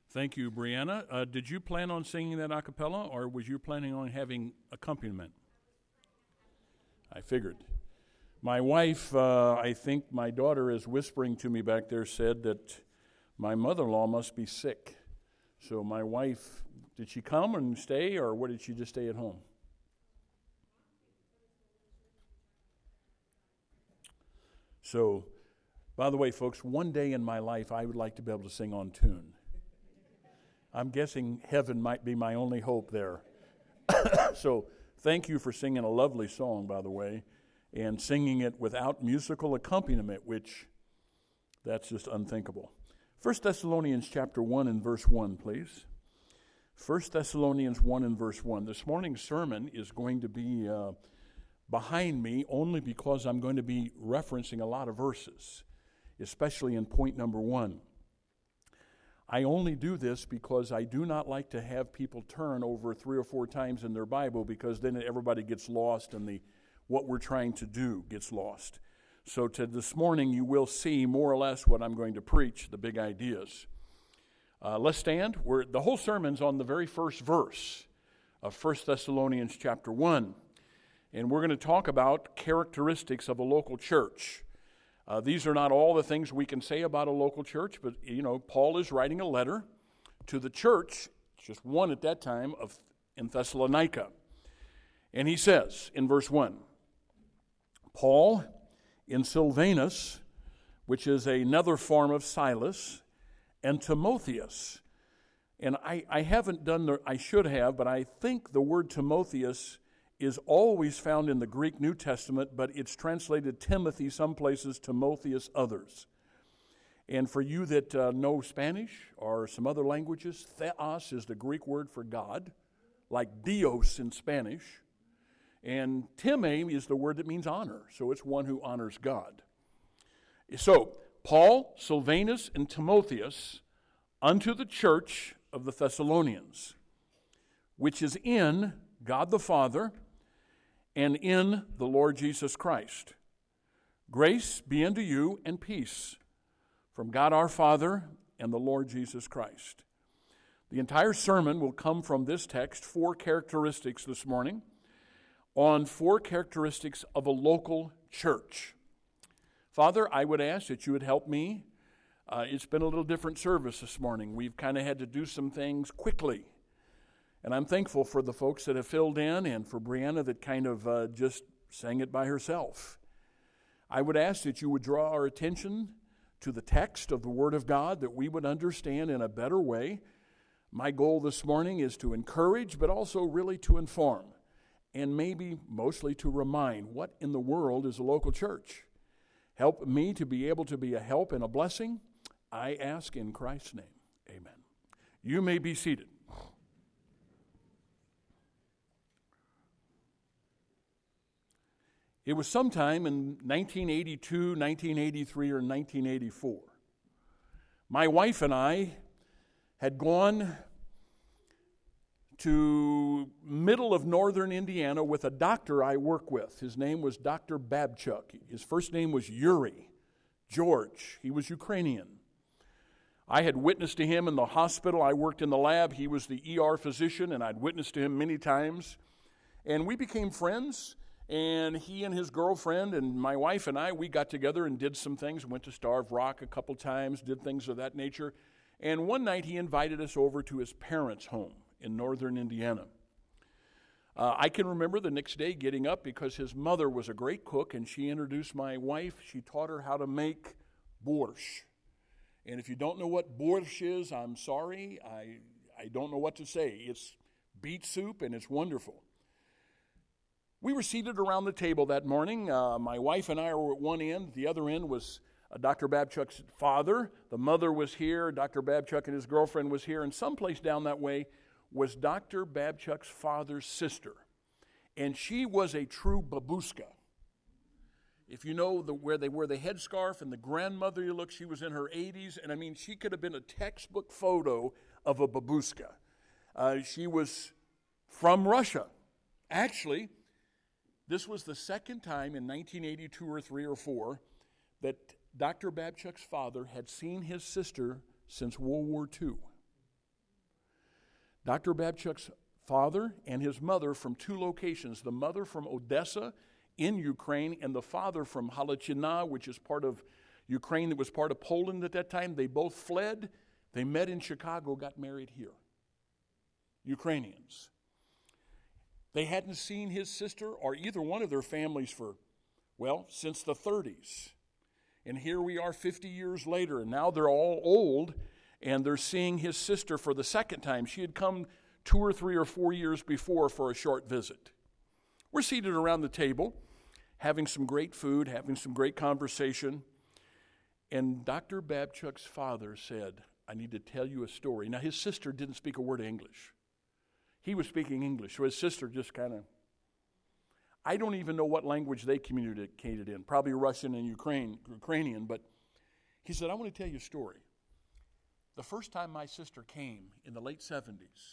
Thank you, Brianna. Did you plan on singing that a cappella, or was you planning on having accompaniment? I figured. My wife, I think my daughter is whispering to me back there, said that my mother-in-law must be sick. So my wife, did she come and stay, or what, did she just stay at home? So, by the way, folks, one day in my life I would like to be able to sing on tune. I'm guessing heaven might be my only hope there. So thank you for singing a lovely song, by the way, and singing it without musical accompaniment, which that's just unthinkable. 1 Thessalonians chapter 1 and verse 1, please. 1 Thessalonians 1 and verse 1. This morning's sermon is going to be behind me only because I'm going to be referencing a lot of verses, especially in point number 1. I only do this because I do not like to have people turn over 3 or 4 times in their Bible, because then everybody gets lost and what we're trying to do gets lost. So this morning you will see more or less what I'm going to preach, the big ideas. Let's stand. The whole sermon's on the very first verse of 1 Thessalonians chapter 1. And we're going to talk about characteristics of a local church. These are not all the things we can say about a local church, but, Paul is writing a letter to the church, just one at that time, in Thessalonica. And he says in verse 1, Paul in Silvanus, which is another form of Silas, and Timotheus. And I haven't done I should have, but I think the word Timotheus is always found in the Greek New Testament, but it's translated Timothy some places, Timotheus others. And for you that know Spanish or some other languages, theos is the Greek word for God, like Dios in Spanish. And time is the word that means honor, so it's one who honors God. So, Paul, Silvanus, and Timotheus, unto the church of the Thessalonians, which is in God the Father and in the Lord Jesus Christ. Grace be unto you and peace from God our Father and the Lord Jesus Christ. The entire sermon will come from this text, 4 characteristics this morning, on 4 characteristics of a local church. Father, I would ask that you would help me. It's been a little different service this morning. We've kind of had to do some things quickly. And I'm thankful for the folks that have filled in and for Brianna that kind of just sang it by herself. I would ask that you would draw our attention to the text of the Word of God, that we would understand in a better way. My goal this morning is to encourage, but also really to inform, and maybe mostly to remind what in the world is a local church. Help me to be able to be a help and a blessing. I ask in Christ's name. Amen. You may be seated. It was sometime in 1982, 1983, or 1984. My wife and I had gone to middle of northern Indiana with a doctor I work with. His name was Dr. Babchuk. His first name was Yuri George. He was Ukrainian. I had witnessed to him in the hospital. I worked in the lab. He was the ER physician, and I'd witnessed to him many times. And we became friends. And he and his girlfriend and my wife and I, we got together and did some things. Went to Starved Rock a couple times, did things of that nature. And one night he invited us over to his parents' home in northern Indiana. I can remember the next day getting up because his mother was a great cook, and she introduced my wife. She taught her how to make borscht. And if you don't know what borscht is, I'm sorry. I don't know what to say. It's beet soup, and it's wonderful. We were seated around the table that morning. My wife and I were at one end. The other end was Dr. Babchuk's father. The mother was here. Dr. Babchuk and his girlfriend was here. And someplace down that way was Dr. Babchuk's father's sister. And she was a true babushka. If you know where they wear the headscarf and the grandmother you look, she was in her 80s. And I mean, she could have been a textbook photo of a babushka. She was from Russia. Actually, this was the second time in 1982 or 3 or 4 that Dr. Babchuk's father had seen his sister since World War II. Dr. Babchuk's father and his mother from two locations, the mother from Odessa in Ukraine and the father from Halachina, which is part of Ukraine that was part of Poland at that time. They both fled. They met in Chicago, got married here. Ukrainians. They hadn't seen his sister or either one of their families since the 30s. And here we are 50 years later, and now they're all old, and they're seeing his sister for the second time. She had come 2 or 3 or 4 years before for a short visit. We're seated around the table, having some great food, having some great conversation, and Dr. Babchuk's father said, I need to tell you a story. Now, his sister didn't speak a word of English. He was speaking English, so his sister just kind of, I don't even know what language they communicated in, probably Russian and Ukrainian, but he said, I want to tell you a story. The first time my sister came in the late 70s,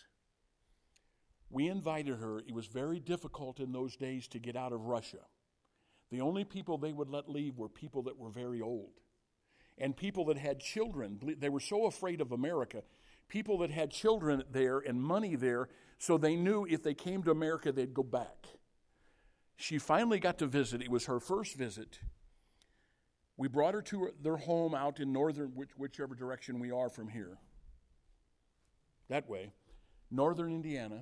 we invited her. It was very difficult in those days to get out of Russia. The only people they would let leave were people that were very old and people that had children. They were so afraid of America. People that had children there and money there, so they knew if they came to America, they'd go back. She finally got to visit. It was her first visit. We brought her to their home out in northern, whichever direction we are from here. That way, northern Indiana.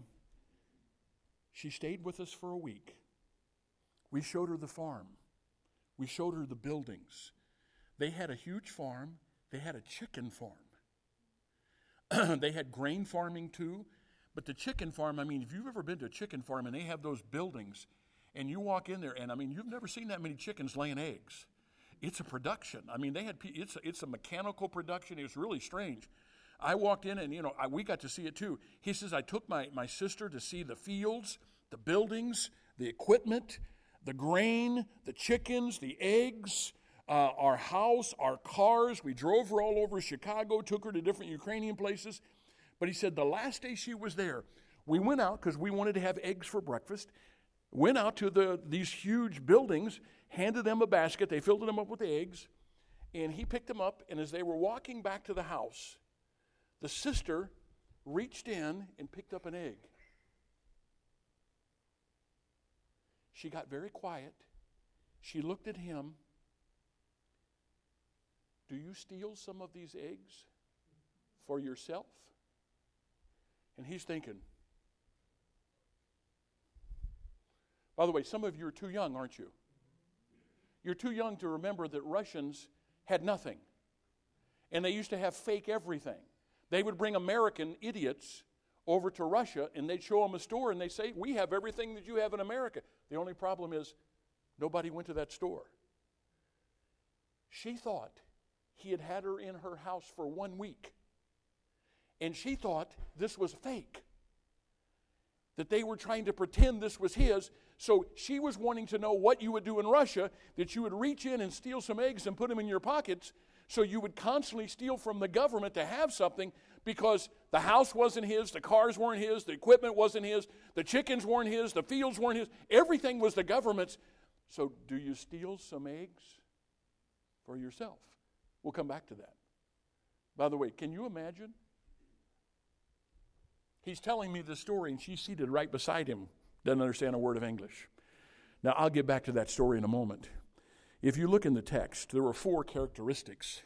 She stayed with us for a week. We showed her the farm. We showed her the buildings. They had a huge farm. They had a chicken farm. They had grain farming too. But the chicken farm, if you've ever been to a chicken farm and they have those buildings, and you walk in there, and you've never seen that many chickens laying eggs. It's a production. It's a mechanical production. It's really strange. I walked in, and we got to see it too. He says, I took my sister to see the fields, the buildings, the equipment, the grain, the chickens, the eggs, our house, our cars. We drove her all over Chicago, took her to different Ukrainian places. But he said the last day she was there, we went out because we wanted to have eggs for breakfast. Went out to these huge buildings, handed them a basket. They filled them up with eggs, and he picked them up. And as they were walking back to the house, the sister reached in and picked up an egg. She got very quiet. She looked at him. Do you steal some of these eggs for yourself? And he's thinking. By the way, some of you are too young, aren't you? You're too young to remember that Russians had nothing. And they used to have fake everything. They would bring American idiots over to Russia, and they'd show them a store, and they'd say, we have everything that you have in America. The only problem is nobody went to that store. She thought he had her in her house for 1 week. And she thought this was fake. That they were trying to pretend this was his. So she was wanting to know what you would do in Russia, that you would reach in and steal some eggs and put them in your pockets, so you would constantly steal from the government to have something, because the house wasn't his, the cars weren't his, the equipment wasn't his, the chickens weren't his, the fields weren't his, everything was the government's. So do you steal some eggs for yourself? We'll come back to that. By the way, can you imagine? He's telling me this story, and she's seated right beside him. Doesn't understand a word of English. Now, I'll get back to that story in a moment. If you look in the text, there were 4 characteristics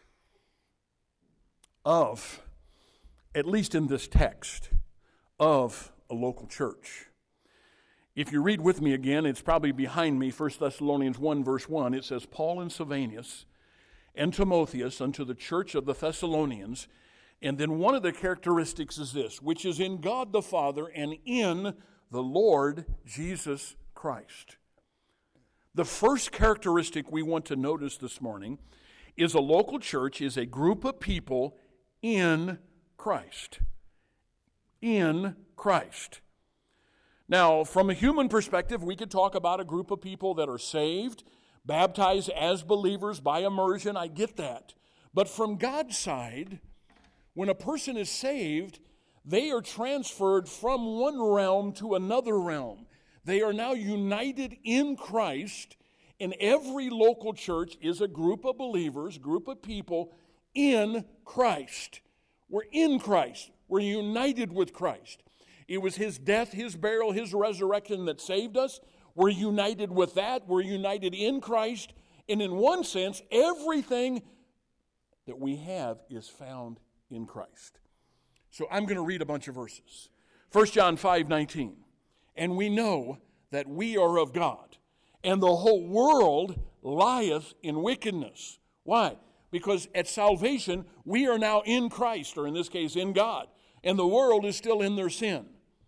of, at least in this text, of a local church. If you read with me again, it's probably behind me, 1 Thessalonians 1, verse 1. It says, Paul and Silvanus and Timotheus unto the church of the Thessalonians. And then one of the characteristics is this, which is in God the Father and in the Lord Jesus Christ. The first characteristic we want to notice this morning is a local church is a group of people in Christ. In Christ. Now, from a human perspective, we could talk about a group of people that are saved, baptized as believers by immersion. I get that. But from God's side, when a person is saved, they are transferred from one realm to another realm. They are now united in Christ, and every local church is a group of believers, group of people in Christ. We're in Christ. We're united with Christ. It was his death, his burial, his resurrection that saved us. We're united with that. We're united in Christ. And in one sense, everything that we have is found in Christ. So I'm going to read a bunch of verses. 1 John 5:19. And we know that we are of God, and the whole world lieth in wickedness. Why? Because at salvation, we are now in Christ, or in this case, in God, and the world is still in their sin.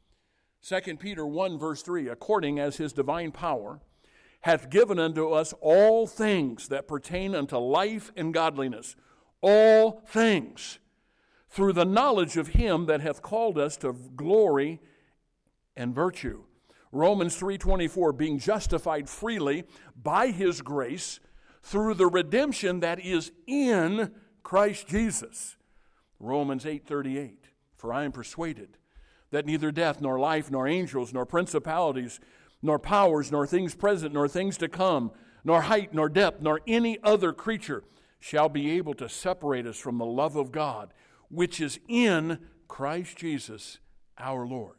2 Peter 1, verse 3, according as his divine power hath given unto us all things that pertain unto life and godliness, all things, through the knowledge of him that hath called us to glory and virtue. Romans 3:24, being justified freely by his grace through the redemption that is in Christ Jesus. Romans 8:38, for I am persuaded that neither death, nor life, nor angels, nor principalities, nor powers, nor things present, nor things to come, nor height, nor depth, nor any other creature shall be able to separate us from the love of God, which is in Christ Jesus our Lord.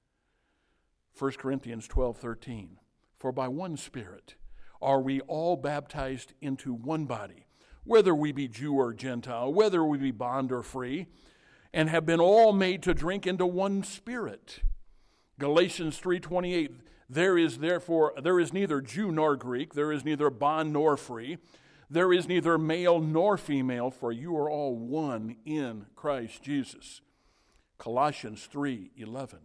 1 Corinthians 12:13, for by one Spirit are we all baptized into one body, whether we be Jew or Gentile, whether we be bond or free, and have been all made to drink into one Spirit. Galatians 3:28, there is neither Jew nor Greek, there is neither bond nor free, there is neither male nor female, for you are all one in Christ Jesus. Colossians 3:11,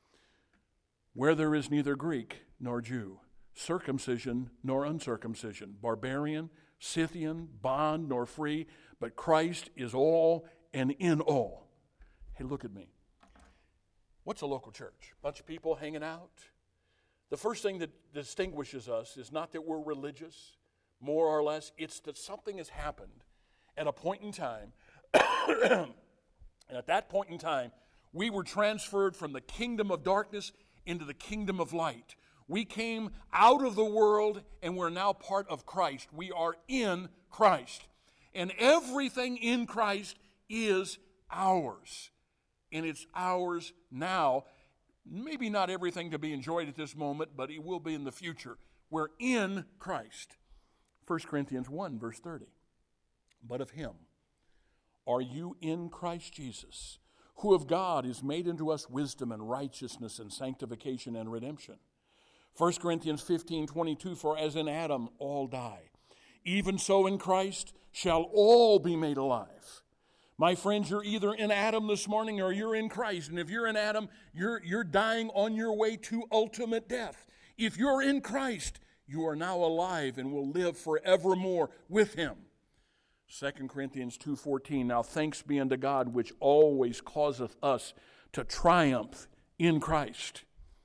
where there is neither Greek nor Jew, circumcision nor uncircumcision, barbarian, Scythian, bond nor free, but Christ is all and in all. Hey, look at me. What's a local church? Bunch of people hanging out? The first thing that distinguishes us is not that we're religious, more or less. It's that something has happened at a point in time. And at that point in time, we were transferred from the kingdom of darkness into the kingdom of light. We came out of the world and we're now part of Christ. We are in Christ. And everything in Christ is ours. And it's ours now. Maybe not everything to be enjoyed at this moment, but it will be in the future. We're in Christ. 1 Corinthians 1, verse 30. But of him are you in Christ Jesus, who of God is made unto us wisdom and righteousness and sanctification and redemption. 1 Corinthians 15:22, for as in Adam all die, even so in Christ shall all be made alive. My friends, you're either in Adam this morning or you're in Christ. And if you're in Adam, you're dying on your way to ultimate death. If you're in Christ, you are now alive and will live forevermore with him. 2 Corinthians 2:14, now thanks be unto God, which always causeth us to triumph in Christ.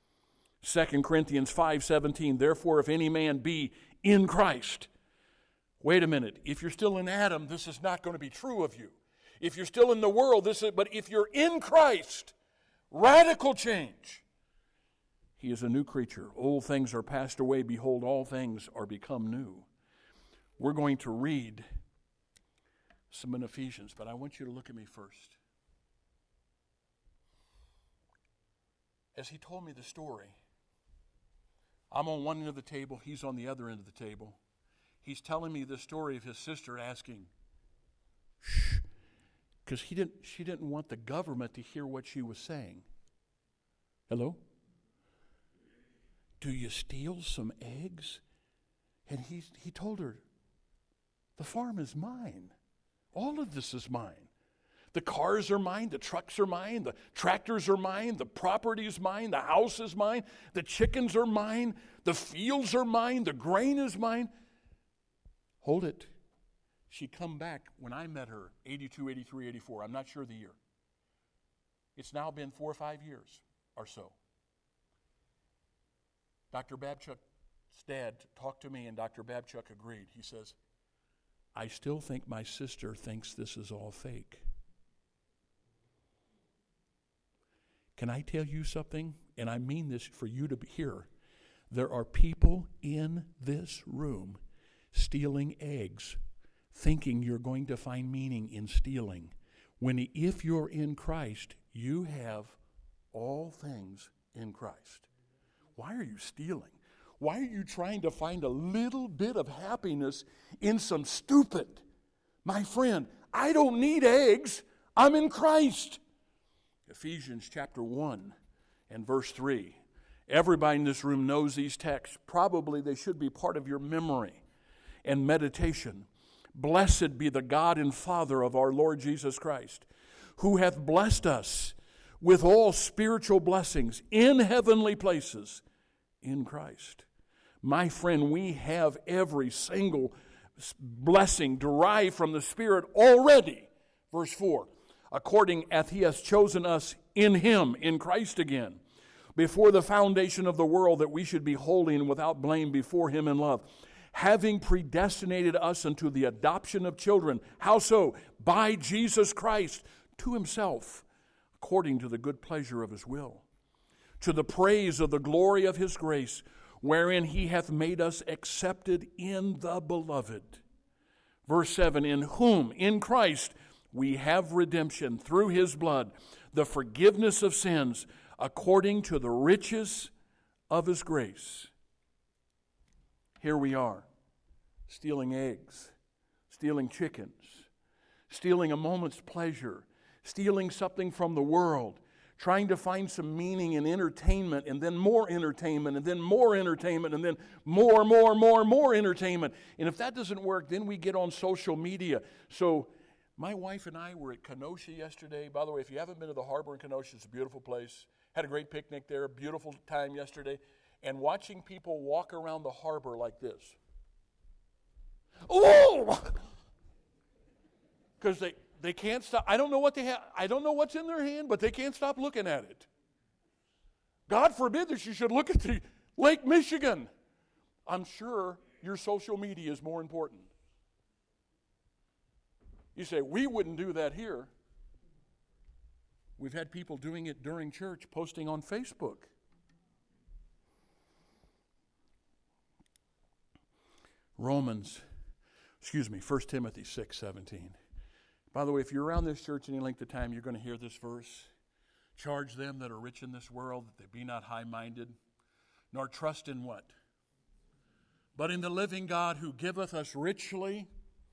2 Corinthians 5:17, therefore if any man be in Christ. Wait a minute, if you're still in Adam, this is not going to be true of you. If you're still in the world, but if you're in Christ, radical change. He is a new creature. Old things are passed away. Behold, all things are become new. We're going to read some in Ephesians, but I want you to look at me first. As he told me the story, I'm on one end of the table, he's on the other end of the table. He's telling me the story of his sister asking, shh, because she didn't want the government to hear what she was saying. Hello? Do you steal some eggs? And he told her, the farm is mine. All of this is mine. The cars are mine, the trucks are mine, the tractors are mine, the property is mine, the house is mine, the chickens are mine, the fields are mine, the grain is mine. Hold it. She come back when I met her, 82, 83, 84. I'm not sure the year. It's now been 4 or 5 years or so. Dr. Babchuk's dad talked to me, and Dr. Babchuk agreed. He says, I still think my sister thinks this is all fake. Can I tell you something? And I mean this for you to hear. There are people in this room stealing eggs, thinking you're going to find meaning in stealing, If you're in Christ, you have all things in Christ. Why are you stealing? Why are you trying to find a little bit of happiness in some stupid? My friend, I don't need eggs. I'm in Christ. Ephesians chapter 1 and verse 3. Everybody in this room knows these texts. Probably they should be part of your memory and meditation. Blessed be the God and Father of our Lord Jesus Christ, who hath blessed us with all spiritual blessings in heavenly places in Christ. My friend, we have every single blessing derived from the Spirit already. Verse 4, according as he has chosen us in him, in Christ again, before the foundation of the world, that we should be holy and without blame before him in love, having predestinated us unto the adoption of children. How so? By Jesus Christ to himself, according to the good pleasure of his will, to the praise of the glory of his grace, wherein he hath made us accepted in the beloved. Verse 7, in whom, in Christ, we have redemption through his blood, the forgiveness of sins, according to the riches of his grace. Here we are, stealing eggs, stealing chickens, stealing a moment's pleasure, stealing something from the world, trying to find some meaning in entertainment, and then more entertainment, and then more entertainment, and then more entertainment. And if that doesn't work, then we get on social media. So my wife and I were at Kenosha yesterday. By the way, if you haven't been to the harbor in Kenosha, it's a beautiful place. Had a great picnic there, beautiful time yesterday. And watching people walk around the harbor like this. Oh! Because they can't stop. I don't know what they have. I don't know what's in their hand, but they can't stop looking at it. God forbid that you should look at the Lake Michigan. I'm sure your social media is more important. You say, we wouldn't do that here. We've had people doing it during church, posting on Facebook. One Timothy 6:17. By the way, if you're around this church any length of time, you're going to hear this verse. Charge them that are rich in this world, that they be not high-minded, nor trust in what? But in the living God, who giveth us richly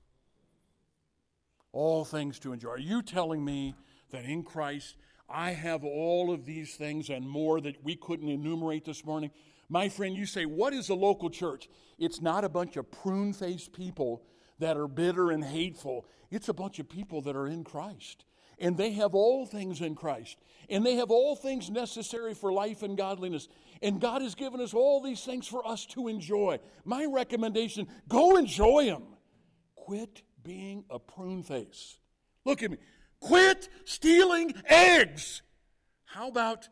all things to enjoy. Are you telling me that in Christ I have all of these things and more that we couldn't enumerate this morning? My friend, you say, what is a local church? It's not a bunch of prune-faced people that are bitter and hateful. It's a bunch of people that are in Christ. And they have all things in Christ. And they have all things necessary for life and godliness. And God has given us all these things for us to enjoy. My recommendation, go enjoy them. Quit being a prune face. Look at me. Quit stealing eggs. How about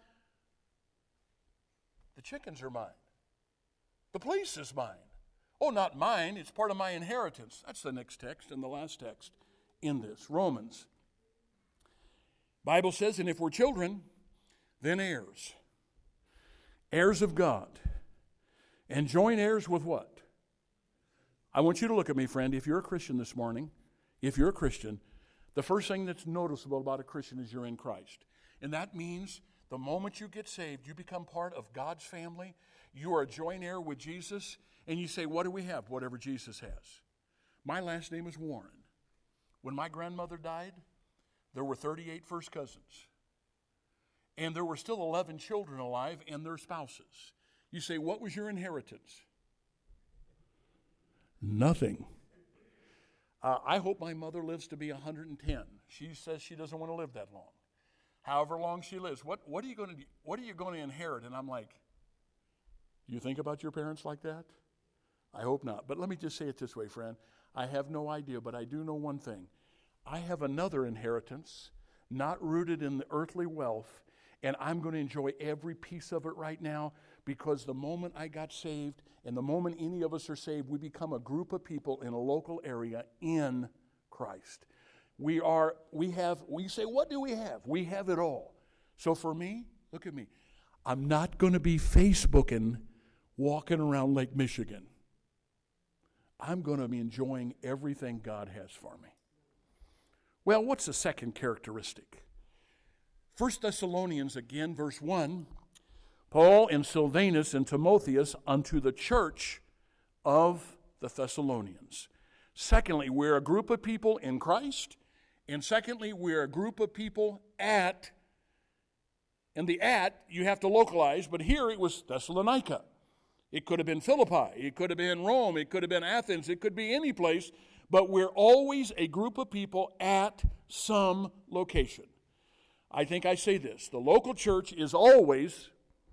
the chickens are mine? The place is mine. Oh, not mine. It's part of my inheritance. That's the next text and the last text in this. Romans. Bible says, and if we're children, then heirs. Heirs of God. And joint heirs with what? I want you to look at me, friend. If you're a Christian this morning, if you're a Christian, the first thing that's noticeable about a Christian is you're in Christ. And that means the moment you get saved, you become part of God's family. You are a joint heir with Jesus. And you say, what do we have? Whatever Jesus has. My last name is Warren. When my grandmother died, there were 38 first cousins. And there were still 11 children alive and their spouses. You say, what was your inheritance? Nothing. I hope my mother lives to be 110. She says she doesn't want to live that long. However long she lives, what are you going to do? What are you going to inherit? And I'm like, you think about your parents like that? I hope not. But let me just say it this way, friend. I have no idea, but I do know one thing. I have another inheritance, not rooted in the earthly wealth, and I'm going to enjoy every piece of it right now, because the moment I got saved and the moment any of us are saved, we become a group of people in a local area in Christ. We say, what do we have? We have it all. So for me, look at me. I'm not going to be Facebooking, walking around Lake Michigan. I'm going to be enjoying everything God has for me. Well, what's the second characteristic? 1 Thessalonians, again, verse 1, Paul and Silvanus and Timotheus unto the church of the Thessalonians. Secondly, we're a group of people in Christ. And secondly, we're a group of people at, and the at, you have to localize, but here it was Thessalonica. It could have been Philippi. It could have been Rome. It could have been Athens. It could be any place. But we're always a group of people at some location. I think I say this. The local church is always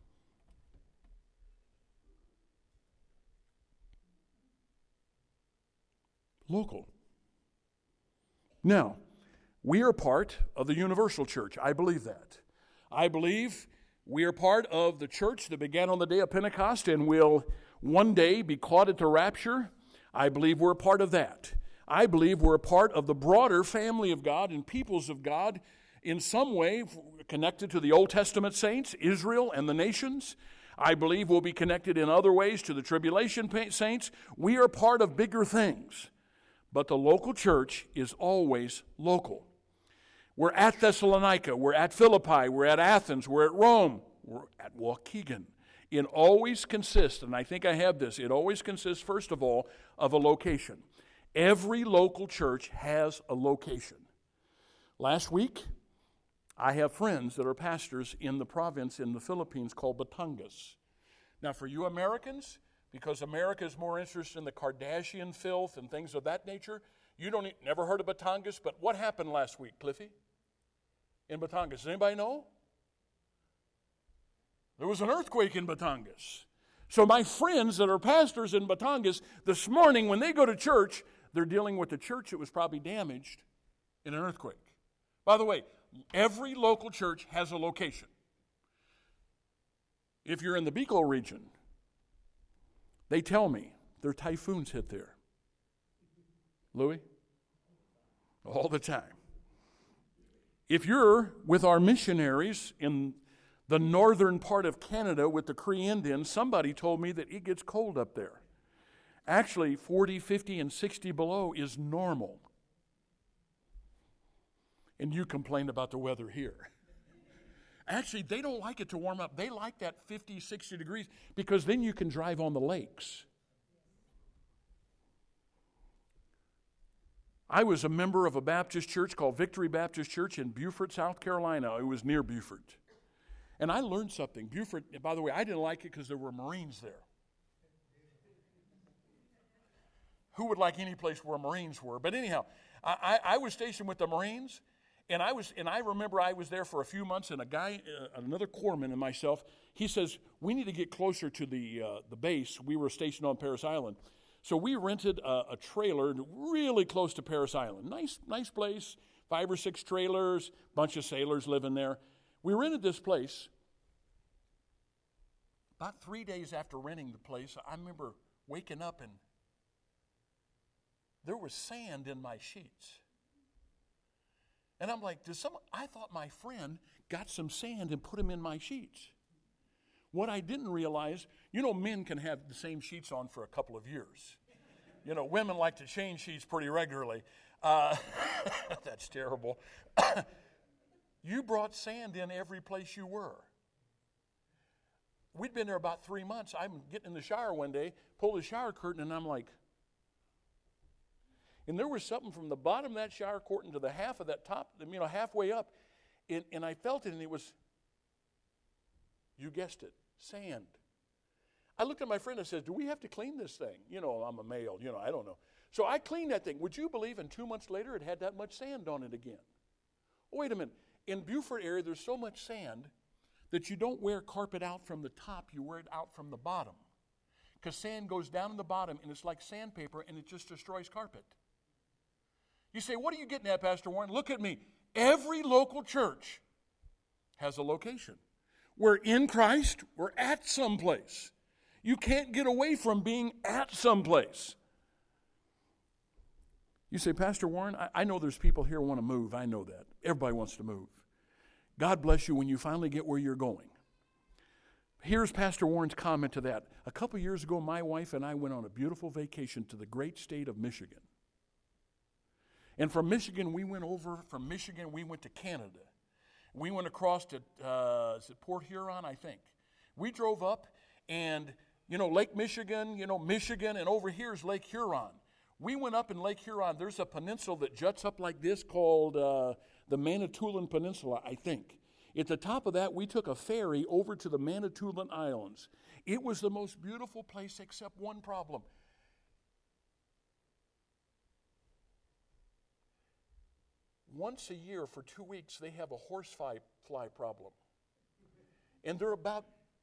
local. Now, we are part of the universal church. I believe that. I believe we are part of the church that began on the day of Pentecost and will one day be caught at the rapture. I believe we're a part of that. I believe we're a part of the broader family of God and peoples of God in some way connected to the Old Testament saints, Israel and the nations. I believe we'll be connected in other ways to the tribulation saints. We are part of bigger things. But the local church is always local. We're at Thessalonica, we're at Philippi, we're at Athens, we're at Rome, we're at Waukegan. It always consists, and I think I have this, it always consists, first of all, of a location. Every local church has a location. Last week, I have friends that are pastors in the province in the Philippines called Batangas. Now, for you Americans, because America is more interested in the Kardashian filth and things of that nature, you never heard of Batangas, but what happened last week, Cliffy? In Batangas. Does anybody know? There was an earthquake in Batangas. So my friends that are pastors in Batangas, this morning when they go to church, they're dealing with a church that was probably damaged in an earthquake. By the way, every local church has a location. If you're in the Bicol region, they tell me there are typhoons hit there. Louis? All the time. If you're with our missionaries in the northern part of Canada with the Cree Indians, somebody told me that it gets cold up there. Actually, 40, 50, and 60 below is normal. And you complain about the weather here. Actually, they don't like it to warm up. They like that 50, 60 degrees because then you can drive on the lakes. I was a member of a Baptist church called Victory Baptist Church in Beaufort, South Carolina. It was near Beaufort. And I learned something. Beaufort, by the way, I didn't like it because there were Marines there. Who would like any place where Marines were? But anyhow, I was stationed with the Marines, and I remember I was there for a few months, and a guy, another corpsman and myself, he says, we need to get closer to the base. We were stationed on Parris Island. So we rented a trailer really close to Parris Island. Nice place, 5 or 6 trailers, bunch of sailors living there. We rented this place. About 3 days after renting the place, I remember waking up and there was sand in my sheets. And I'm like, I thought my friend got some sand and put them in my sheets. What I didn't realize, men can have the same sheets on for a couple of years. Women like to change sheets pretty regularly. That's terrible. You brought sand in every place you were. We'd been there about 3 months. I'm getting in the shower one day, pull the shower curtain, and I'm like, and there was something from the bottom of that shower curtain to the half of that top, halfway up, and I felt it, and it was, you guessed it, sand. I looked at my friend and said, do we have to clean this thing? I'm a male, I don't know. So I cleaned that thing. Would you believe in 2 months later it had that much sand on it again? Oh, wait a minute. In Beaufort area, there's so much sand that you don't wear carpet out from the top, you wear it out from the bottom. Because sand goes down in the bottom, and it's like sandpaper, and it just destroys carpet. You say, what are you getting at, Pastor Warren? Look at me. Every local church has a location. We're in Christ. We're at someplace. You can't get away from being at someplace. You say, Pastor Warren, I know there's people here who want to move. I know that. Everybody wants to move. God bless you when you finally get where you're going. Here's Pastor Warren's comment to that. A couple years ago, my wife and I went on a beautiful vacation to the great state of Michigan. And from Michigan, we went to Canada. We went across to, is it Port Huron, I think. We drove up, and, Lake Michigan, Michigan, and over here is Lake Huron. We went up in Lake Huron. There's a peninsula that juts up like this called the Manitoulin Peninsula, I think. At the top of that, we took a ferry over to the Manitoulin Islands. It was the most beautiful place except one problem. Once a year for 2 weeks, they have a horsefly problem. And they're about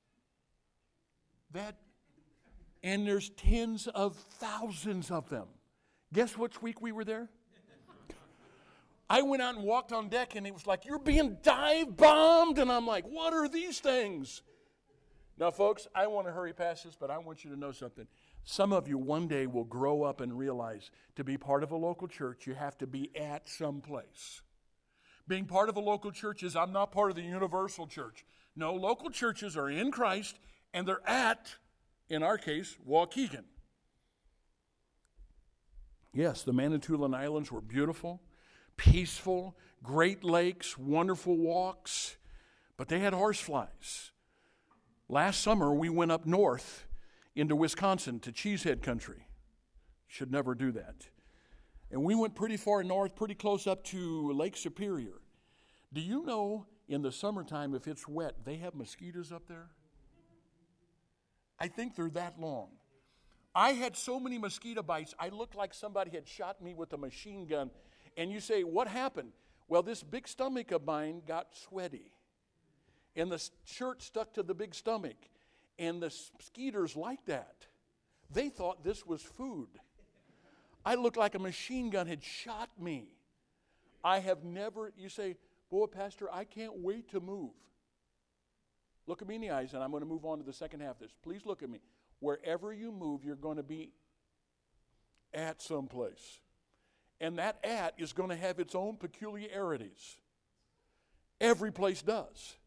that, and there's tens of thousands of them. Guess which week we were there? I went out and walked on deck, and it was like, you're being dive bombed. And I'm like, what are these things? Now, folks, I want to hurry past this, but I want you to know something. Some of you one day will grow up and realize to be part of a local church, you have to be at some place. Being part of a local church is, I'm not part of the universal church. No, local churches are in Christ, and they're at, in our case, Waukegan. Yes, the Manitoulin Islands were beautiful, peaceful, great lakes, wonderful walks, but they had horseflies. Last summer, we went up north into Wisconsin to Cheesehead country. Should never do that. And we went pretty far north, pretty close up to Lake Superior. Do you know in the summertime, if it's wet, they have mosquitoes up there? I think they're that long. I had so many mosquito bites, I looked like somebody had shot me with a machine gun. And you say, what happened? Well, this big stomach of mine got sweaty. And the shirt stuck to the big stomach. And the mosquitoes liked that. They thought this was food. I looked like a machine gun had shot me. I have never, you say, boy, Pastor, I can't wait to move. Look at me in the eyes, and I'm going to move on to the second half of this. Please look at me. Wherever you move, you're going to be at some place. And that at is going to have its own peculiarities. Every place does.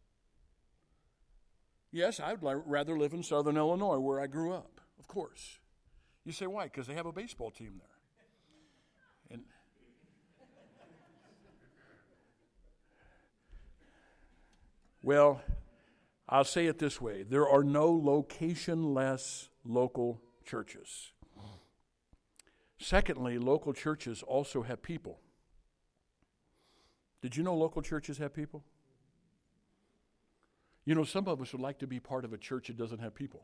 Yes, I would rather live in southern Illinois where I grew up, of course. You say, why? Because they have a baseball team there. And well, I'll say it this way. There are no location-less local churches. Secondly, local churches also have people. Did you know local churches have people? You know, some of us would like to be part of a church that doesn't have people.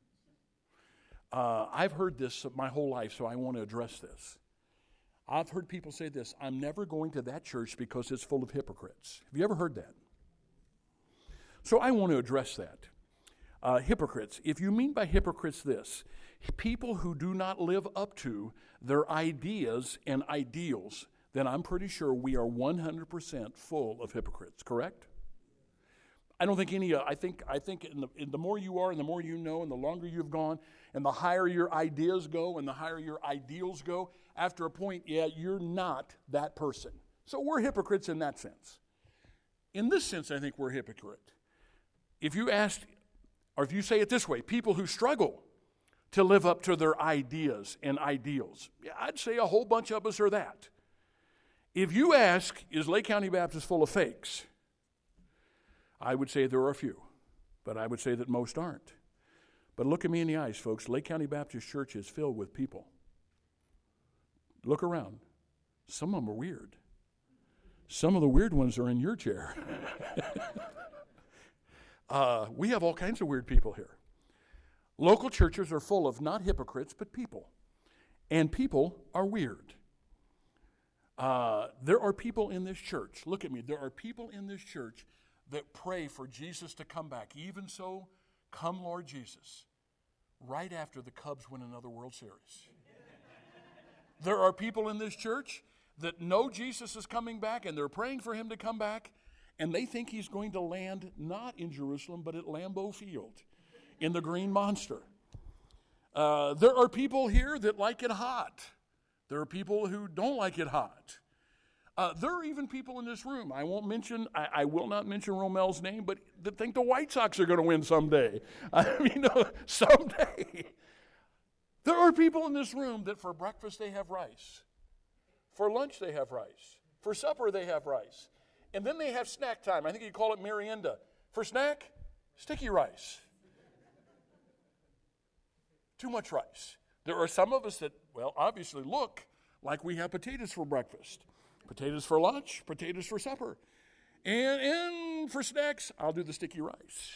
I've heard this my whole life, so I want to address this. I've heard people say this, I'm never going to that church because it's full of hypocrites. Have you ever heard that? So I want to address that. Hypocrites. If you mean by hypocrites this, people who do not live up to their ideas and ideals, then I'm pretty sure we are 100% full of hypocrites, correct? I don't think any, I think in the more you are and the more you know and the longer you've gone and the higher your ideas go and the higher your ideals go, after a point, you're not that person. So we're hypocrites in that sense. In this sense, I think we're hypocrite. If you ask, or if you say it this way, people who struggle to live up to their ideas and ideals, I'd say a whole bunch of us are that. If you ask, is Lake County Baptist full of fakes? I would say there are a few, but I would say that most aren't. But look at me in the eyes, folks. Lake County Baptist Church is filled with people. Look around. Some of them are weird. Some of the weird ones are in your chair. We have all kinds of weird people here. Local churches are full of not hypocrites, but people. And people are weird. There are people in this church, look at me, there are people in this church that pray for Jesus to come back. Even so, come Lord Jesus, right after the Cubs win another World Series. There are people in this church that know Jesus is coming back and they're praying for him to come back, and they think he's going to land not in Jerusalem but at Lambeau Field in the Green Monster. There are people here that like it hot. There are people who don't like it hot. There are even people in this room, I will not mention Romel's name, but that think the White Sox are going to win someday. Someday. There are people in this room that for breakfast they have rice. For lunch they have rice. For supper they have rice. And then they have snack time. I think you call it merienda. For snack, sticky rice. Too much rice. There are some of us that, well, obviously look like we have potatoes for breakfast, potatoes for lunch, potatoes for supper. And for snacks, I'll do the sticky rice.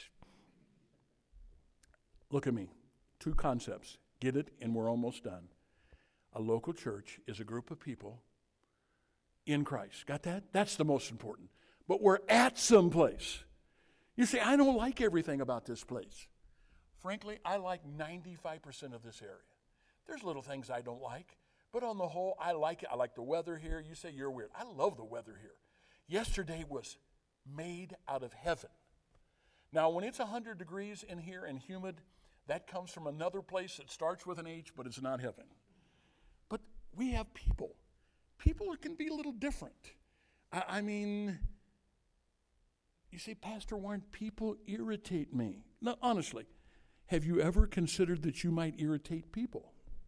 Look at me. Two concepts. Get it, and we're almost done. A local church is a group of people in Christ. Got that? That's the most important. But we're at some place. You say, I don't like everything about this place. Frankly, I like 95% of this area. There's little things I don't like, but on the whole, I like it. I like the weather here. You say you're weird. I love the weather here. Yesterday was made out of heaven. Now, when it's 100 degrees in here and humid, that comes from another place that starts with an H, but it's not heaven. But we have people. People can be a little different. I mean, you say, Pastor Warren, people irritate me. No, honestly, have you ever considered that you might irritate people?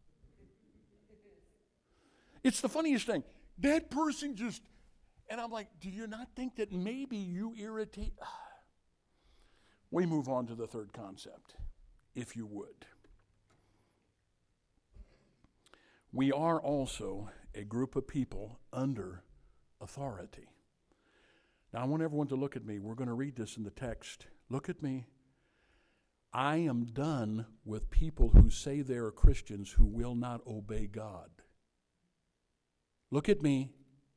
It's the funniest thing. That person just, and I'm like, do you not think that maybe you irritate? We move on to the third concept, if you would. We are also a group of people under authority. Now, I want everyone to look at me. We're going to read this in the text. Look at me. I am done with people who say they are Christians who will not obey God. Look at me.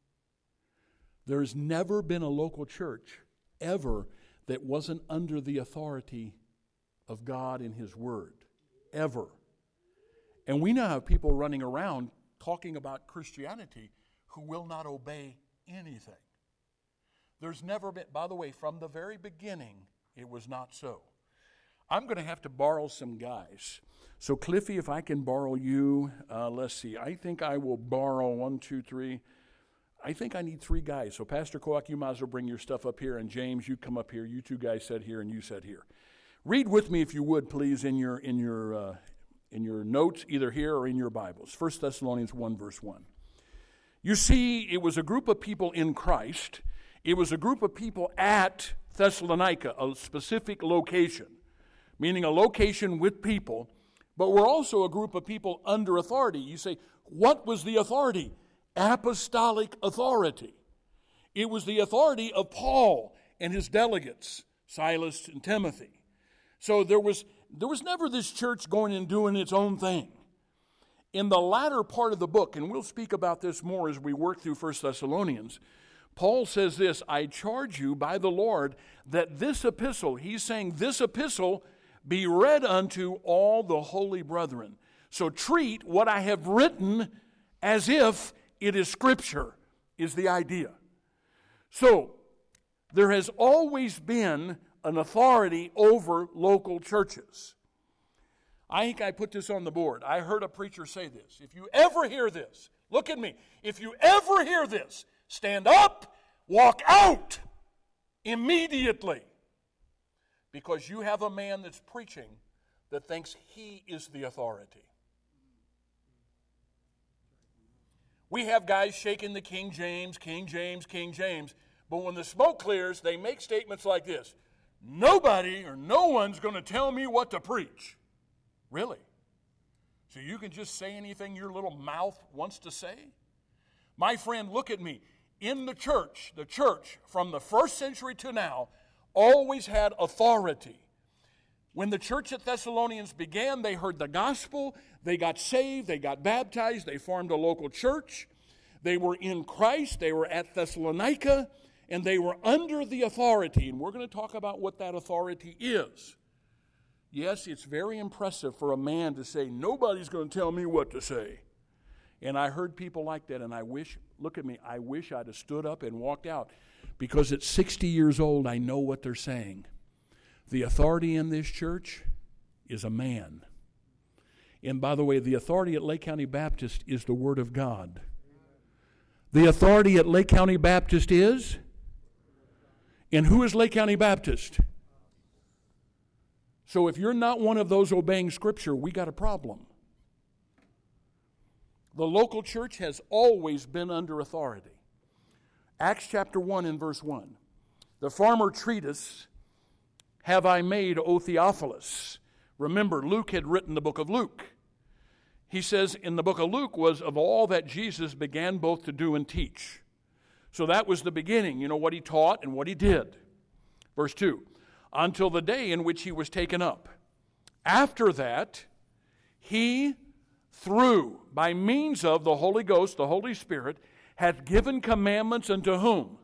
There's never been a local church ever that wasn't under the authority of God and His Word. Ever. And we now have people running around talking about Christianity who will not obey anything. There's never been, by the way, from the very beginning, it was not so. I'm going to have to borrow some guys. So, Cliffy, if I can borrow you, let's see. I think I will borrow 1, 2, 3. I think I need 3 guys. So, Pastor Koak, you might as well bring your stuff up here. And James, you come up here. You 2 guys sit here and you sit here. Read with me, if you would, please, in your notes, either here or in your Bibles. 1 Thessalonians 1, verse 1. You see, it was a group of people in Christ. It was a group of people at Thessalonica, a specific location, meaning a location with people, but we're also a group of people under authority. You say, what was the authority? Apostolic authority. It was the authority of Paul and his delegates, Silas and Timothy. So there was never this church going and doing its own thing. In the latter part of the book, and we'll speak about this more as we work through 1 Thessalonians, Paul says this, I charge you by the Lord that this epistle, he's saying this epistle, be read unto all the holy brethren. So treat what I have written as if it is Scripture, is the idea. So, there has always been an authority over local churches. I think I put this on the board. I heard a preacher say this. If you ever hear this, look at me. If you ever hear this, stand up, walk out immediately. Because you have a man that's preaching that thinks he is the authority. We have guys shaking the King James, King James, King James. But when the smoke clears, they make statements like this. Nobody or no one's going to tell me what to preach. Really? So you can just say anything your little mouth wants to say? My friend, look at me. In the church from the first century to now, always had authority. When the church at Thessalonians began, they heard the gospel, they got saved, they got baptized, they formed a local church. They were in Christ, they were at Thessalonica, and they were under the authority. And we're going to talk about what that authority is. Yes, it's very impressive for a man to say, nobody's going to tell me what to say. And I heard people like that, and I wish I'd have stood up and walked out. Because at 60 years old, I know what they're saying. The authority in this church is a man. And by the way, the authority at Lake County Baptist is the Word of God. The authority at Lake County Baptist is? And who is Lake County Baptist? So if you're not one of those obeying Scripture, we got a problem. The local church has always been under authority. Acts chapter 1 and verse 1. The former treatise have I made, O Theophilus. Remember, Luke had written the book of Luke. He says in the book of Luke was of all that Jesus began both to do and teach. So that was the beginning, what he taught and what he did. Verse 2, until the day in which he was taken up. After that, he, through, by means of the Holy Ghost, the Holy Spirit, hath given commandments unto whom?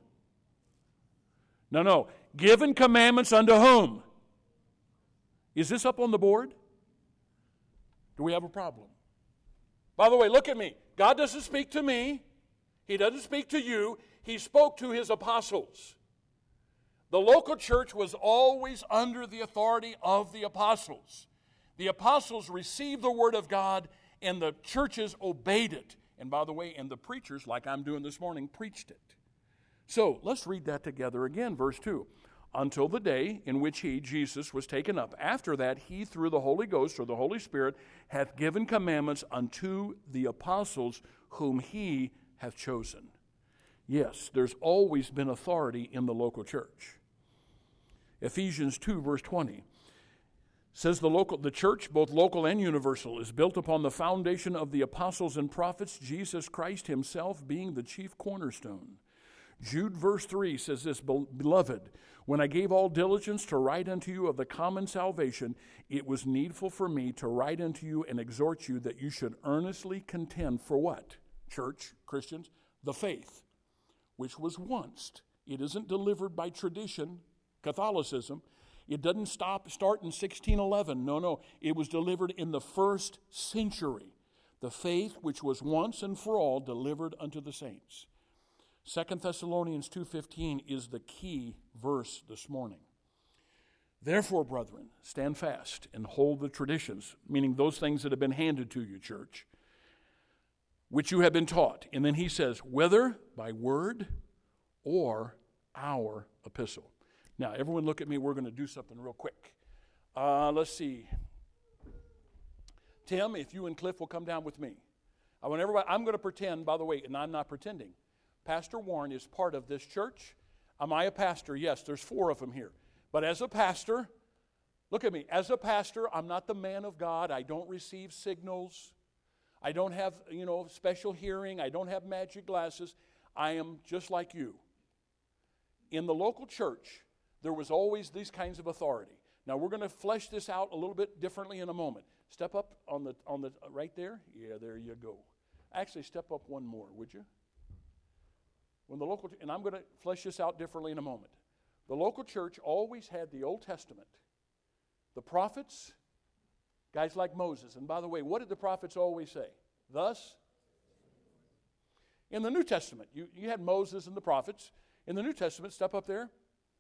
No. Given commandments unto whom? Is this up on the board? Do we have a problem? By the way, look at me. God doesn't speak to me. He doesn't speak to you. He spoke to his apostles. The local church was always under the authority of the apostles. The apostles received the word of God, and the churches obeyed it. And by the way, and the preachers, like I'm doing this morning, preached it. So let's read that together again, verse 2. Until the day in which he, Jesus, was taken up. After that, he, through the Holy Ghost, or the Holy Spirit, hath given commandments unto the apostles whom he hath chosen. Yes, there's always been authority in the local church. Ephesians 2, verse 20, says the church, both local and universal, is built upon the foundation of the apostles and prophets, Jesus Christ himself being the chief cornerstone. Jude verse 3 says this, Beloved, when I gave all diligence to write unto you of the common salvation, it was needful for me to write unto you and exhort you that you should earnestly contend for what? Church, Christians, the faith, which was once. It isn't delivered by tradition, Catholicism. It doesn't start in 1611. No. It was delivered in the first century. The faith which was once and for all delivered unto the saints. 2 Thessalonians 2:15 is the key verse this morning. Therefore, brethren, stand fast and hold the traditions, meaning those things that have been handed to you, church, which you have been taught. And then he says, whether by word or our epistle. Now, everyone look at me. We're going to do something real quick. Let's see. Tim, if you and Cliff will come down with me. I want everybody, I'm going to pretend, by the way, and I'm not pretending. Pastor Warren is part of this church. Am I a pastor? Yes, there's 4 of them here. But as a pastor, look at me. As a pastor, I'm not the man of God. I don't receive signals. I don't have, special hearing. I don't have magic glasses. I am just like you. In the local church, there was always these kinds of authority. Now, we're going to flesh this out a little bit differently in a moment. Step up on the right there. Yeah, there you go. Actually, step up one more, would you? And I'm going to flesh this out differently in a moment. The local church always had the Old Testament, the prophets, guys like Moses. And by the way, what did the prophets always say? Thus, in the New Testament, you had Moses and the prophets. In the New Testament, step up there.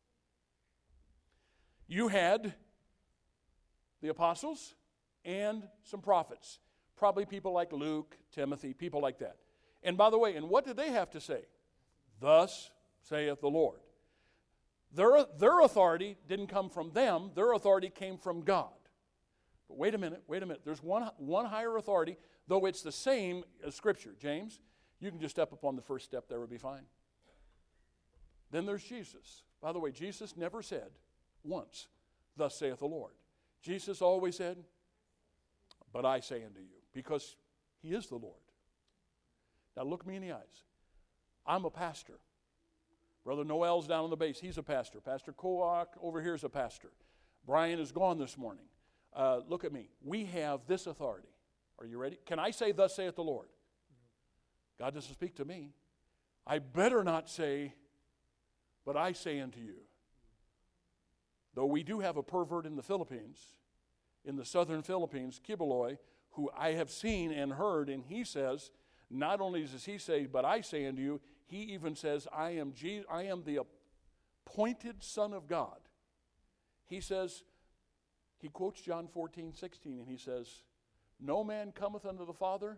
You had the apostles and some prophets. Probably people like Luke, Timothy, people like that. And by the way, and what did they have to say? Thus saith the Lord. Their authority didn't come from them. Their authority came from God. But wait a minute. There's one higher authority, though it's the same as Scripture. James, you can just step up on the first step. There would be fine. Then there's Jesus. By the way, Jesus never said once, thus saith the Lord. Jesus always said, but I say unto you, because he is the Lord. Now look me in the eyes. I'm a pastor. Brother Noel's down on the base. He's a pastor. Pastor Koak over here is a pastor. Brian is gone this morning. Look at me. We have this authority. Are you ready? Can I say, thus saith the Lord? God doesn't speak to me. I better not say, but I say unto you. Though we do have a pervert in the Philippines, in the southern Philippines, Kibuloy, who I have seen and heard, and he says, not only does he say, but I say unto you, he even says, I am the appointed Son of God. He says, he quotes John 14:16, and he says, no man cometh unto the Father.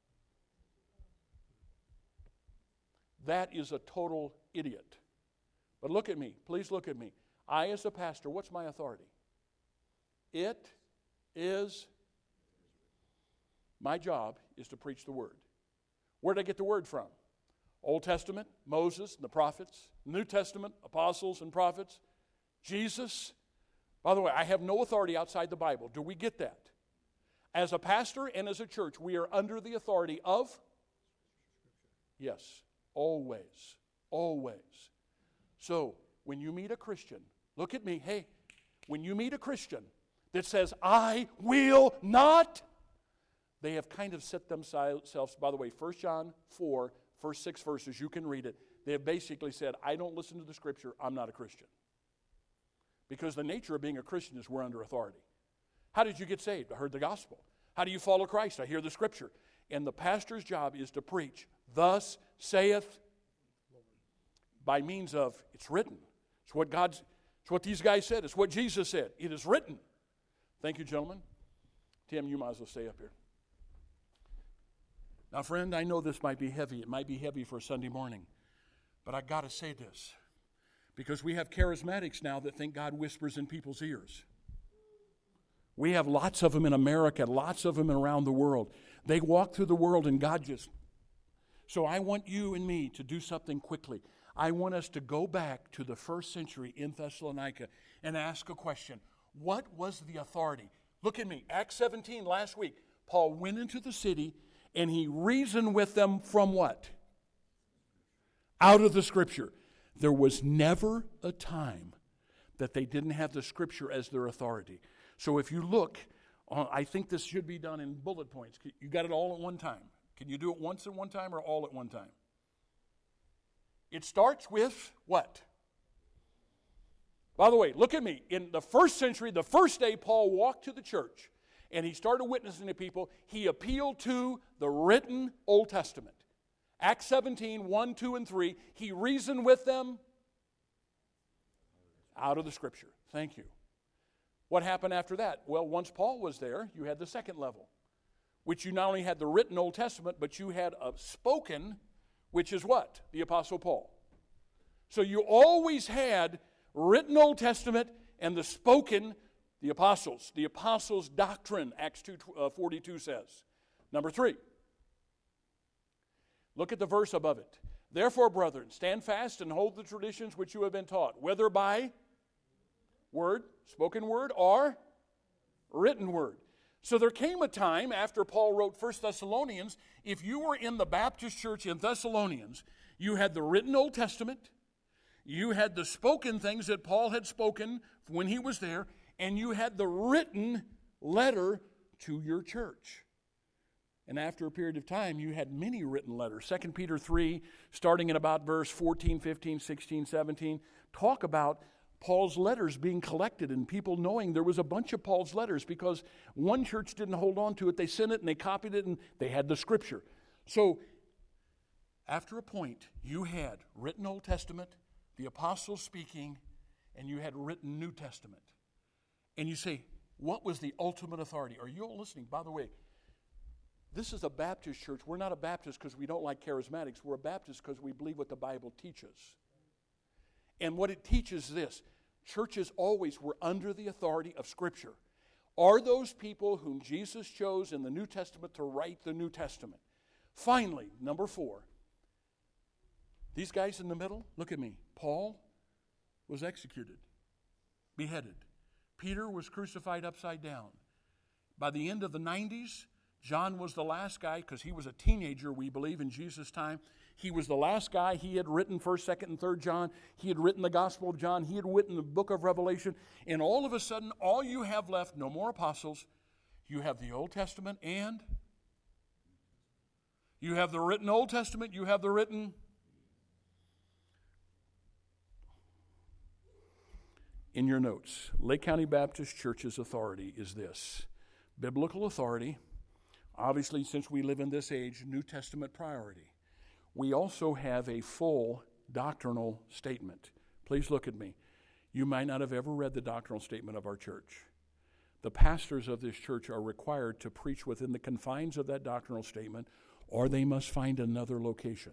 That is a total idiot. But look at me. Please look at me. I, as a pastor, what's my authority? My job is to preach the word. Where did I get the word from? Old Testament, Moses and the prophets. New Testament, apostles and prophets. Jesus. By the way, I have no authority outside the Bible. Do we get that? As a pastor and as a church, we are under the authority of? Yes, always, always. So, when you meet a Christian, look at me, hey, when you meet a Christian that says, I will not, they have kind of set themselves, by the way, 1 John 4, first 6 verses, you can read it. They have basically said, I don't listen to the Scripture, I'm not a Christian. Because the nature of being a Christian is we're under authority. How did you get saved? I heard the gospel. How do you follow Christ? I hear the Scripture. And the pastor's job is to preach, thus saith, by means of, it's written. It's what these guys said. It's what Jesus said. It is written. Thank you, gentlemen. Tim, you might as well stay up here. Now, friend, I know this might be heavy. It might be heavy for a Sunday morning. But I got to say this. Because we have charismatics now that think God whispers in people's ears. We have lots of them in America, lots of them around the world. They walk through the world and God just... So I want you and me to do something quickly. I want us to go back to the first century in Thessalonica and ask a question. What was the authority? Look at me. Acts 17 last week. Paul went into the city and he reasoned with them from what? Out of the Scripture. There was never a time that they didn't have the Scripture as their authority. So if you look, I think this should be done in bullet points. You got it all at one time. Can you do it once at one time or all at one time? It starts with what? By the way, look at me. In the first century, the first day Paul walked to the church and he started witnessing to people, he appealed to the written Old Testament. Acts 17, 1, 2, and 3, he reasoned with them out of the Scripture. Thank you. What happened after that? Well, once Paul was there, you had the second level, which you not only had the written Old Testament, but you had a spoken, which is what? The Apostle Paul. So you always had written Old Testament and the spoken, the apostles. The apostles' doctrine, Acts 2:42 says. Number 3. Look at the verse above it. Therefore, brethren, stand fast and hold the traditions which you have been taught, whether by word, spoken word, or written word. So there came a time after Paul wrote 1 Thessalonians, if you were in the Baptist church in Thessalonians, you had the written Old Testament, you had the spoken things that Paul had spoken when he was there, and you had the written letter to your church. And after a period of time, you had many written letters. 2 Peter 3, starting at about verse 14, 15, 16, 17, talk about Paul's letters being collected and people knowing there was a bunch of Paul's letters because one church didn't hold on to it. They sent it and they copied it and they had the Scripture. So after a point, you had written Old Testament, the apostles speaking, and you had written New Testament. And you say, what was the ultimate authority? Are you all listening? By the way, this is a Baptist church. We're not a Baptist because we don't like charismatics. We're a Baptist because we believe what the Bible teaches. And what it teaches this, churches always were under the authority of Scripture. Are those people whom Jesus chose in the New Testament to write the New Testament? Finally, number 4. These guys in the middle, look at me. Paul was executed, beheaded. Peter was crucified upside down. By the end of the 90s, John was the last guy, because he was a teenager, we believe, in Jesus' time. He was the last guy. He had written 1st, 2nd, and 3rd John. He had written the Gospel of John. He had written the book of Revelation. And all of a sudden, all you have left, no more apostles. You have the Old Testament and you have the written Old Testament. You have the written... In your notes, Lake County Baptist Church's authority is this. Biblical authority. Obviously, since we live in this age, New Testament priority. We also have a full doctrinal statement. Please look at me. You might not have ever read the doctrinal statement of our church. The pastors of this church are required to preach within the confines of that doctrinal statement, or they must find another location.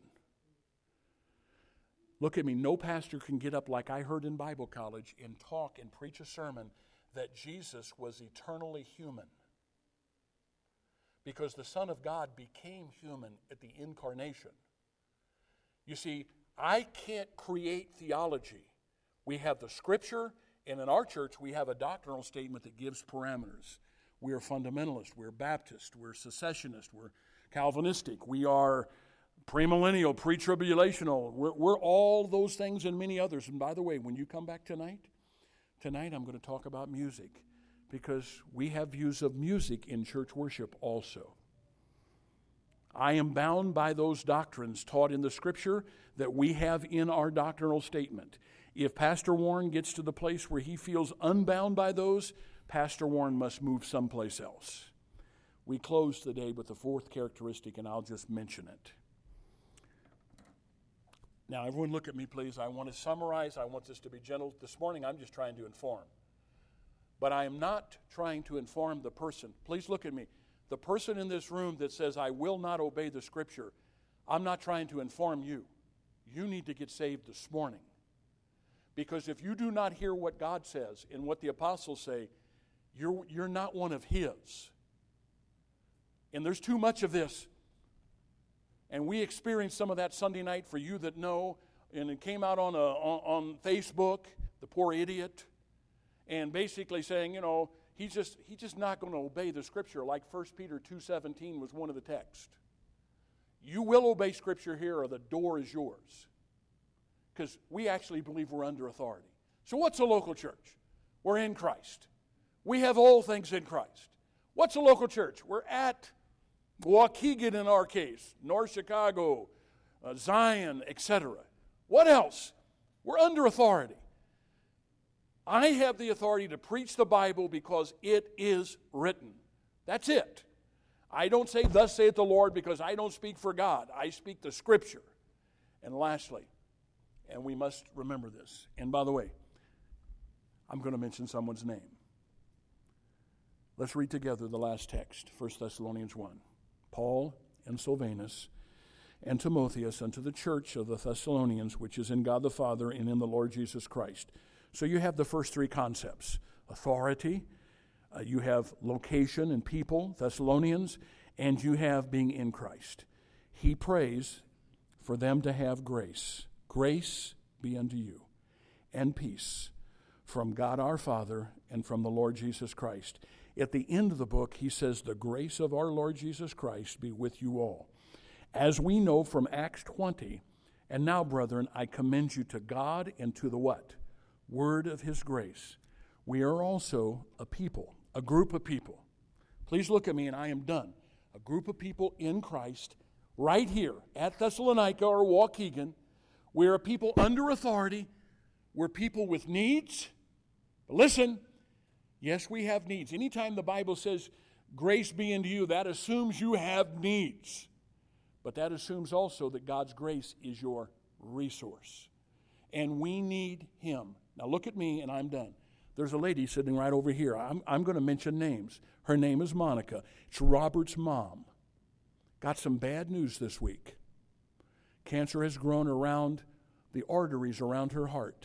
Look at me. No pastor can get up like I heard in Bible college and talk and preach a sermon that Jesus was eternally human. because the Son of God became human at the incarnation. You see, I can't create theology. We have the Scripture, and in our church we have a doctrinal statement that gives parameters. We are fundamentalist, we're Baptist, we're cessationist, we're Calvinistic, we are premillennial, pre-tribulational. We're all those things and many others. And by the way, when you come back tonight I'm going to talk about music, because we have views of music in church worship also. I am bound by those doctrines taught in the Scripture that we have in our doctrinal statement. If Pastor Warren gets to the place where he feels unbound by those, Pastor Warren must move someplace else. We close today with the fourth characteristic, and I'll just mention it. Now, everyone look at me, please. I want to summarize. I want this to be gentle. This morning, I'm just trying to inform. But I am not trying to inform the person. Please look at me. The person in this room that says, I will not obey the Scripture, I'm not trying to inform you. You need to get saved this morning. Because if you do not hear what God says and what the apostles say, you're not one of His. And there's too much of this. And we experienced some of that Sunday night, for you that know, and it came out on Facebook, the poor idiot, and basically saying, he's just not going to obey the Scripture, like 1 Peter 2:17 was one of the texts. You will obey Scripture here, or the door is yours. Because we actually believe we're under authority. So what's a local church? We're in Christ. We have all things in Christ. What's a local church? We're at Waukegan in our case, North Chicago, Zion, etc. What else? We're under authority. I have the authority to preach the Bible because it is written. That's it. I don't say, thus saith the Lord, because I don't speak for God. I speak the Scripture. And lastly, and we must remember this, and by the way, I'm going to mention someone's name. Let's read together the last text, 1 Thessalonians 1. Paul and Silvanus and Timotheus unto the church of the Thessalonians, which is in God the Father and in the Lord Jesus Christ. So you have the first three concepts: authority, you have location and people, Thessalonians, and you have being in Christ. He prays for them to have grace. Grace be unto you, and peace from God our Father and from the Lord Jesus Christ. At the end of the book, he says, the grace of our Lord Jesus Christ be with you all. As we know from Acts 20, and now, brethren, I commend you to God and to the what? Word of His grace. We are also a people, a group of people. Please look at me, and I am done. A group of people in Christ, right here at Thessalonica or Waukegan. We're a people under authority. We're people with needs. But listen, yes, we have needs. Anytime the Bible says, grace be unto you, that assumes you have needs. But that assumes also that God's grace is your resource. And we need Him. Now look at me, and I'm done. There's a lady sitting right over here. I'm going to mention names. Her name is Monica. It's Robert's mom. Got some bad news this week. Cancer has grown around the arteries around her heart.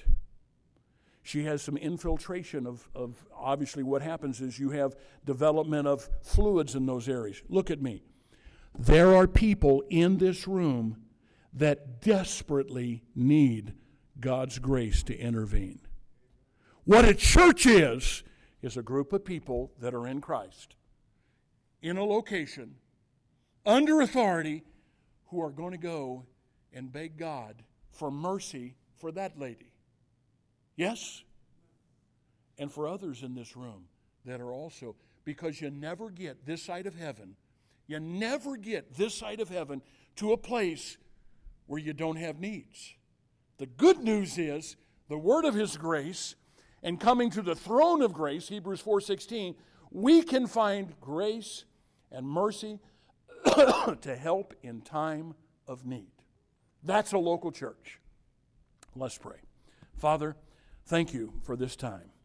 She has some infiltration of obviously what happens is you have development of fluids in those areas. Look at me. There are people in this room that desperately need God's grace to intervene. What a church is a group of people that are in Christ, in a location, under authority, who are going to go and beg God for mercy for that lady. Yes? And for others in this room that are also, because you never get this side of heaven, to a place where you don't have needs. The good news is the word of His grace, and coming to the throne of grace, Hebrews 4:16, we can find grace and mercy to help in time of need. That's a local church. Let's pray. Father, thank you for this time.